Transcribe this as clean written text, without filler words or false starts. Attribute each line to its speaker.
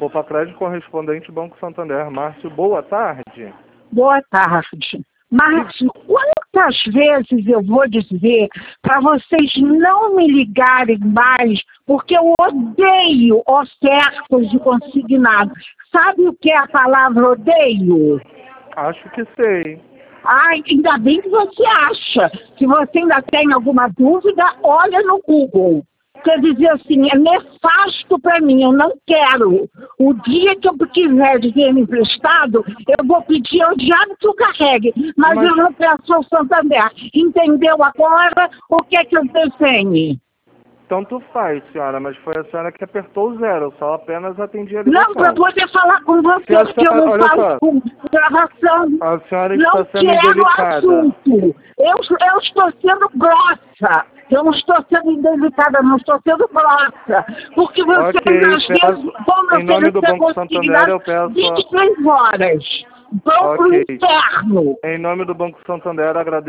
Speaker 1: Poupa Crédito correspondente Banco Santander. Márcio, boa tarde.
Speaker 2: Boa tarde. Márcio, quantas vezes eu vou dizer para vocês não me ligarem mais, porque eu odeio ofertas de consignado. Sabe o que é a palavra odeio?
Speaker 1: Acho que sei.
Speaker 2: Ai, ainda bem que você acha. Se você ainda tem alguma dúvida, olha no Google. Quer dizer assim, é nefasto para mim, eu não quero. O dia que eu quiser dinheiro emprestado, eu vou pedir ao diabo que o carregue, mas eu não peço ao Santander. Entendeu agora o que é que eu desenhe?
Speaker 1: Tanto faz, senhora, mas foi a senhora que apertou o zero, eu só apenas atendi a ligação.
Speaker 2: Não, para poder falar com você, porque eu não falo com gravação.
Speaker 1: A senhora está
Speaker 2: Não
Speaker 1: sendo
Speaker 2: quero
Speaker 1: indelicada.
Speaker 2: assunto. Eu estou sendo grossa. Eu não estou sendo indelicada, não estou sendo grossa. Porque você, às vezes, como
Speaker 1: em nome do Banco Santander, eu peço
Speaker 2: 23 horas. Vão pro inferno.
Speaker 1: Em nome do Banco Santander, agradeço.